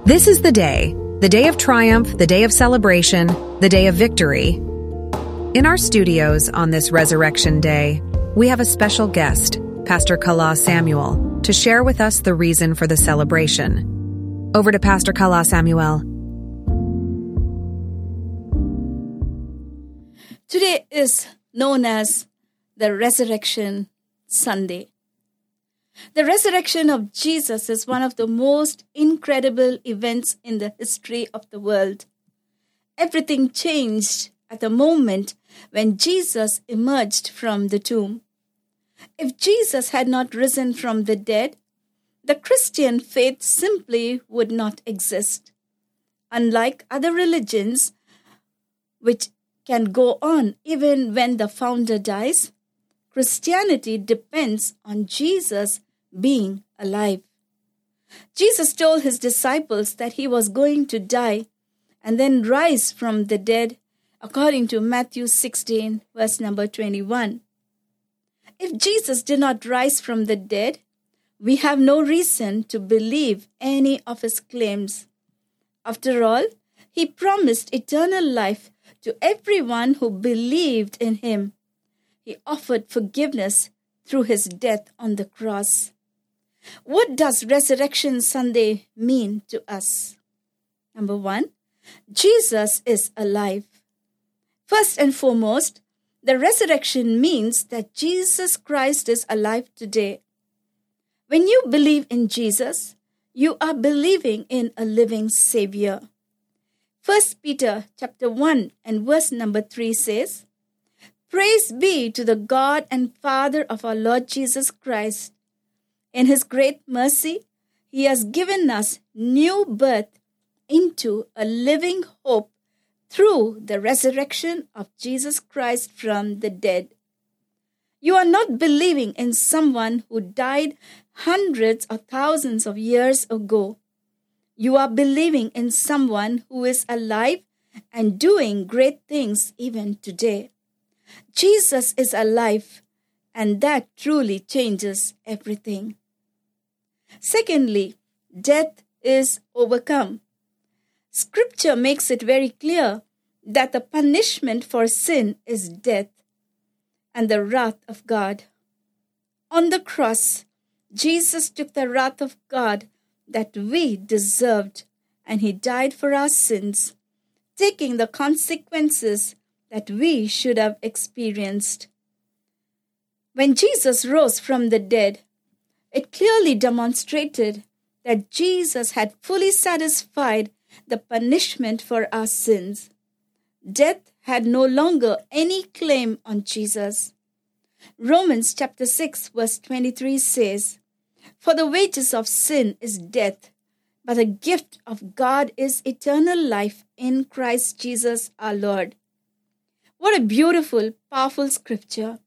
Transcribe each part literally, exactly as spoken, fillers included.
This is the day, the day of triumph, the day of celebration, the day of victory. In our studios on this Resurrection Day, we have a special guest, Pastor Kala Samuel, to share with us the reason for the celebration. Over to Pastor Kala Samuel. Today is known as the Resurrection Sunday. The resurrection of Jesus is one of the most incredible events in the history of the world. Everything changed at the moment when Jesus emerged from the tomb. If Jesus had not risen from the dead, the Christian faith simply would not exist. Unlike other religions, which can go on even when the founder dies, Christianity depends on Jesus being alive. Jesus told his disciples that he was going to die and then rise from the dead, according to Matthew sixteen, verse number twenty-one. If Jesus did not rise from the dead, we have no reason to believe any of his claims. After all, he promised eternal life to everyone who believed in him. He offered forgiveness through his death on the cross. What does Resurrection Sunday mean to us? Number one, Jesus is alive. First and foremost, the resurrection means that Jesus Christ is alive today. When you believe in Jesus, you are believing in a living Savior. First Peter chapter one and verse number three says, "Praise be to the God and Father of our Lord Jesus Christ. In his great mercy, he has given us new birth into a living hope through the resurrection of Jesus Christ from the dead." You are not believing in someone who died hundreds or thousands of years ago. You are believing in someone who is alive and doing great things even today. Jesus is alive, and that truly changes everything. Secondly, death is overcome. Scripture makes it very clear that the punishment for sin is death and the wrath of God. On the cross, Jesus took the wrath of God that we deserved, and he died for our sins, taking the consequences that we should have experienced. When Jesus rose from the dead, it clearly demonstrated that Jesus had fully satisfied the punishment for our sins. Death had no longer any claim on Jesus. Romans chapter six verse twenty-three says, "For the wages of sin is death, but the gift of God is eternal life in Christ Jesus our Lord." What a beautiful, powerful scripture.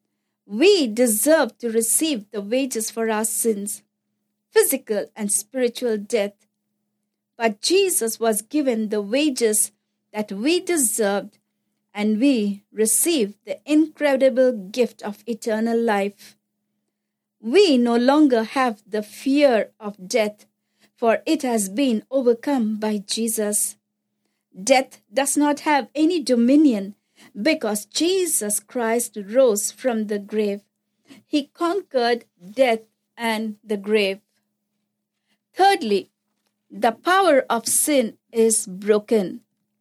We deserve to receive the wages for our sins, physical and spiritual death. But Jesus was given the wages that we deserved, and we received the incredible gift of eternal life. We no longer have the fear of death, for it has been overcome by Jesus. Death does not have any dominion because Jesus Christ rose from the grave. He conquered death and the grave. Thirdly, the power of sin is broken.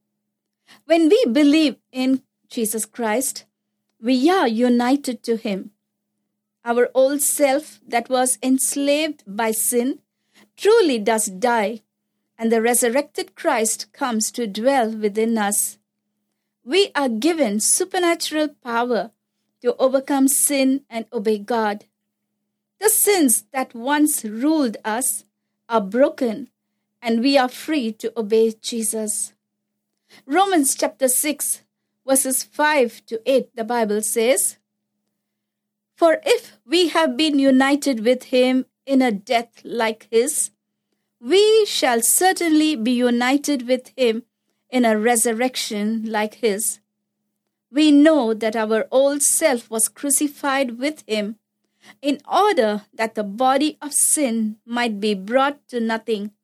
When we believe in Jesus Christ, we are united to him. Our old self that was enslaved by sin truly does die, and the resurrected Christ comes to dwell within us. We are given supernatural power to overcome sin and obey God. The sins that once ruled us are broken, and we are free to obey Jesus. Romans chapter six, verses five to eight, the Bible says, "For if we have been united with him in a death like his, we shall certainly be united with him in a resurrection like his. We know that our old self was crucified with him in order that the body of sin might be brought to nothing,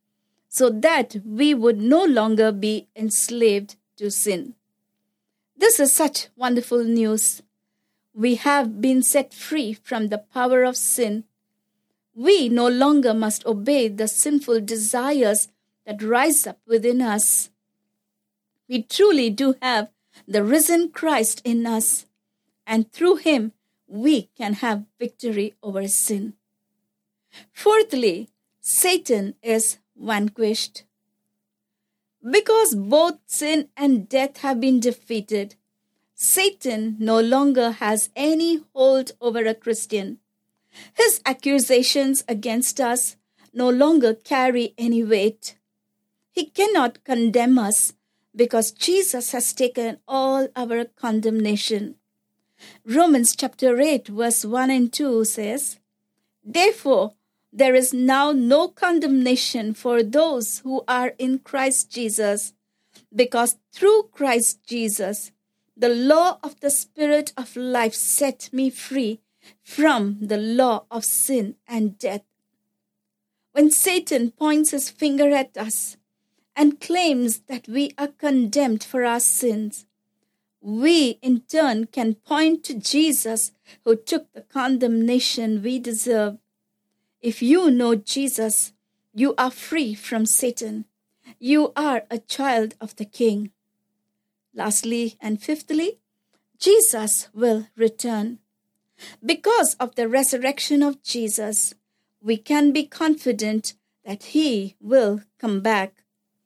so that we would no longer be enslaved to sin. This is such wonderful news. We have been set free from the power of sin. We no longer must obey the sinful desires that rise up within us. We truly do have the risen Christ in us, and through him we can have victory over sin. Fourthly, Satan is vanquished. Because both sin and death have been defeated, Satan no longer has any hold over a Christian. His accusations against us no longer carry any weight. He cannot condemn us because Jesus has taken all our condemnation. Romans chapter eight verse one and two says, "Therefore, there is now no condemnation for those who are in Christ Jesus, because through Christ Jesus, the law of the Spirit of life set me free from the law of sin and death." When Satan points his finger at us and claims that we are condemned for our sins, we in turn can point to Jesus, who took the condemnation we deserve. If you know Jesus, you are free from Satan. You are a child of the King. Lastly and fifthly, Jesus will return. Because of the resurrection of Jesus, we can be confident that he will come back.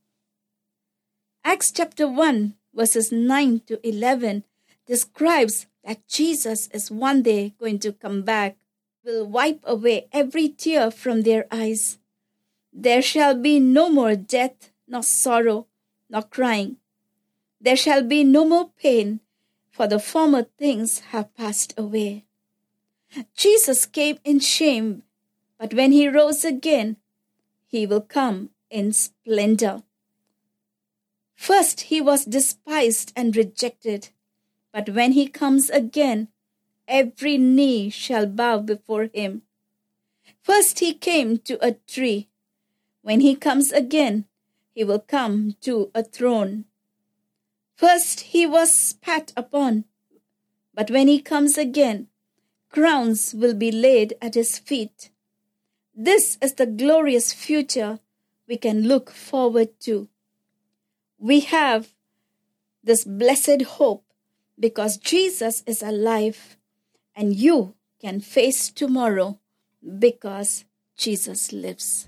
Acts chapter one, verses nine to eleven describes that Jesus is one day going to come back, will wipe away every tear from their eyes. There shall be no more death, nor sorrow, nor crying. There shall be no more pain, for the former things have passed away. Jesus came in shame, but when he rose again, he will come in splendor. First, he was despised and rejected, but when he comes again, every knee shall bow before him. First, he came to a tree. When he comes again, he will come to a throne. First, he was spat upon, but when he comes again, crowns will be laid at his feet. This is the glorious future we can look forward to. We have this blessed hope because Jesus is alive, and you can face tomorrow because Jesus lives.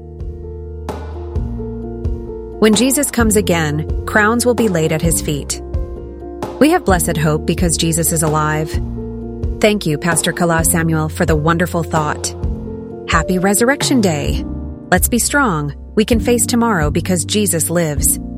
When Jesus comes again, crowns will be laid at his feet. We have blessed hope because Jesus is alive. Thank you, Pastor Kala Samuel, for the wonderful thought. Happy Resurrection Day. Let's be strong. We can face tomorrow because Jesus lives.